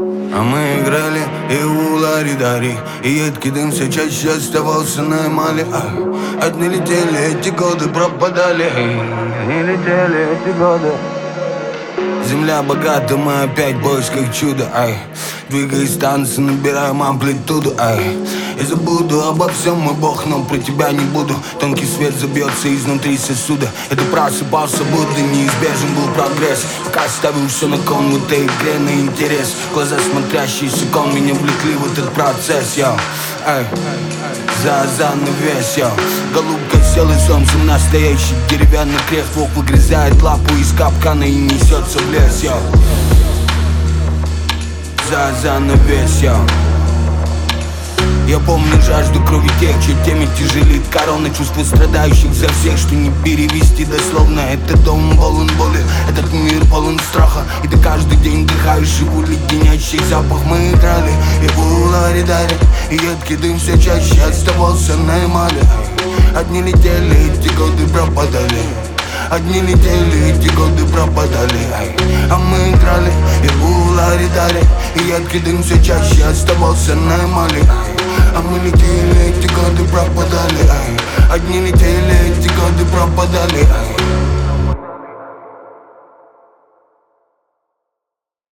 А мы играли и у лари-дари, и едкий дым все чаще оставался на эмали. Одни летели, эти годы пропадали. Одни летели, эти годы. Земля богата, мы опять в поисках чуда. Двигаясь танцы, набираем амплитуду. Я забуду обо всем, мой бог, но про тебя не буду. Тонкий свет забьется изнутри сосуда. Это просыпался, будто неизбежен был прогресс. Пока ставил все на кон в этой игре на интерес. Глаза смотрящие с икон меня влекли в этот процесс, йоу. За занавес, йоу. Голубка села, солнце настоящий деревянный крест. Волк выгрызает лапу из капкана и несется в лес, йоу. За занавес, йоу. Я помню жажду крови тех, чья теме тяжелит корона. Чувства страдающих за всех, что не перевести дословно. Этот дом полон боли, этот мир полон страха. И ты каждый день вдыхаешь его леденящий запах. Мы играли и в лари-дари, и едкий дым все чаще оставался на эмали. Одни летели, эти годы пропадали. Одни летели, эти годы пропадали. А мы играли и в лари-дари, и едкий дым все чаще оставался на эмали. А мы летели, эти годы пропадали. Одни летели, эти годы пропадали.